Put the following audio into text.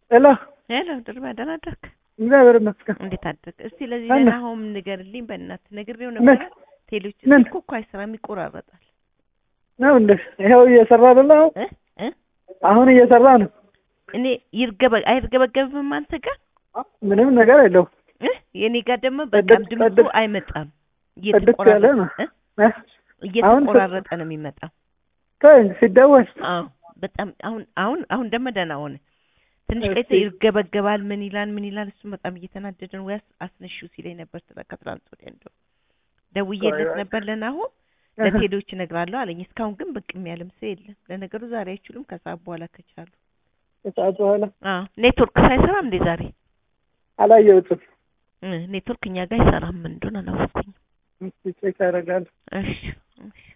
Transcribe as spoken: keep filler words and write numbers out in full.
ሄሎ ሄሎ ድርባ ደህና አደርክ? እግዚአብሔር ይመስገን። እንዴት አደርክ? እስቲ ለዚህ ለናሆም ንገርልኝ በእናትህ ነግሬው ነበር። ምን ቴሌዎች ምን እኮ እኮ አይሰራም ይቆራረጣል። ነው እንዴ? ይሄው እየሰራ አይደለ? እ እ አሁን እየሰራ ነው። እኔ ይርገበ አይርገበገብም አንተ ጋር ምንም ነገር የለው እ የኔ ጋር ደግሞ በጣም ድምፁ አይመጣም። እየተቆራረጠ ነው እ እየተቆራረጠ ነው የሚመጣው። ተይ ሲደወል አዎ በጣም አሁን አሁን አሁን ደግሞ ደህና ሆነ። ትንሽ ቆይቶ ይርገበገባል። ምን ይላል ምን ይላል እሱ በጣም እየተናደደ ነው። ወይስ አስነሽው ሲለኝ ነበር ከትላንት ወዲያ እንደው ደውዬለት ነበር ለናሆም ለቴሌዎች እነግራለሁ አለኝ። እስካሁን ግን ብቅ የሚያለም ሰው የለም። ለነገሩ ዛሬ አይችሉም ከሰዓት በኋላ ከቻሉ ከሰዓት በኋላ አዎ ኔትወርክ ሳይሰራም እንደ ዛሬ አላየሁትም። ኔትወርክ እኛ ጋር አይሰራም እንደሆነ አላወኩኝም። እሺ ቼክ አደርጋለሁ። እሺ እሺ